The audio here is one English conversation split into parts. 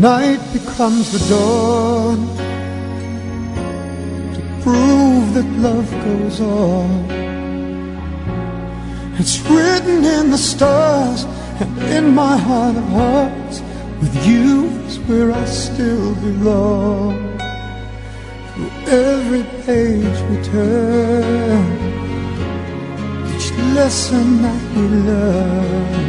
Night becomes the dawn to prove that love goes on. It's written in the stars and in my heart of hearts, with you is where I still belong. Through every page we turn, each lesson that we learn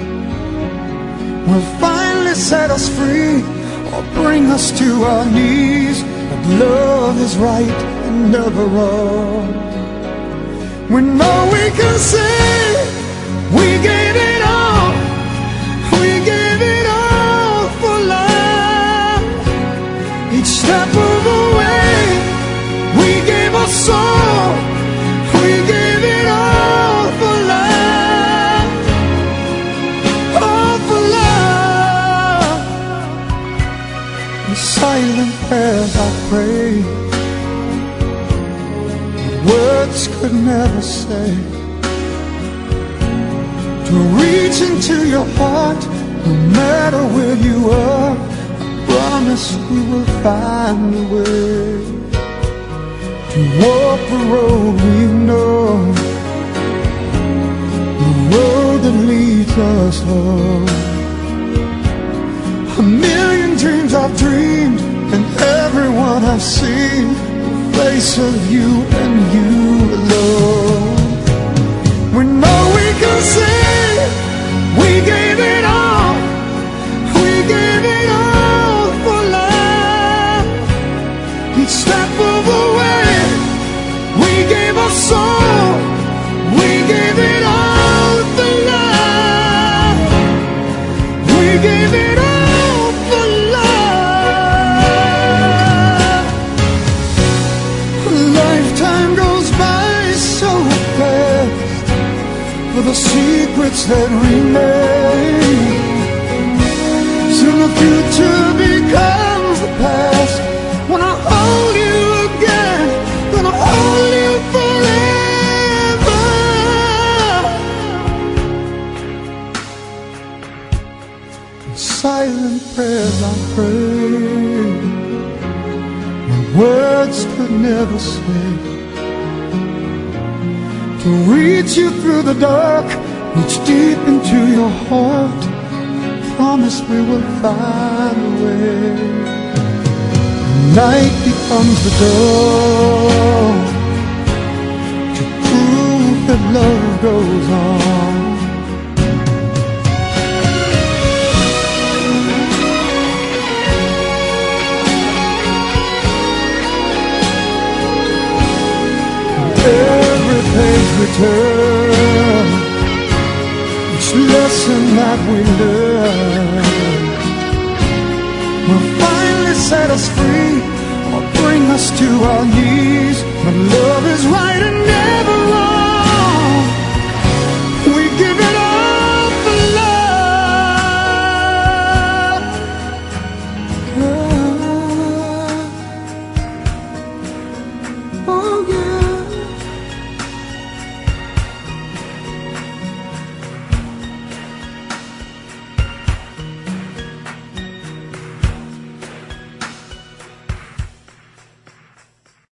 will finally set us free or bring us to our knees. But love is right and never wrong. We know we can say we gave it all. We gave it all for love. Each step of the way we gave our soul. We gave it all for love. All for love. In silent prayers I pray, words could never say, to reach into your heart, no matter where you are. I promise we will find a way to walk the road we've known, the road that leads us home. A million dreams I've dreamed, and everyone I've seen, the face of you and you alone. We know we can say we gave it all. We gave it all for love. Each step of the way we gave our soul. We gave it all for love. We gave it all for love. A lifetime goes by so fast for the secrets that remain. Soon the future becomes the past. When I hold you again, gonna hold you forever. In silent prayers I pray, my words could never say, to reach you through the dark, reach deep into your heart. Promise we will find a way. Night becomes the dawn to prove that love goes on. Every page we turn, each lesson that we learn will finally set us free or bring us to our knees. But love is right and never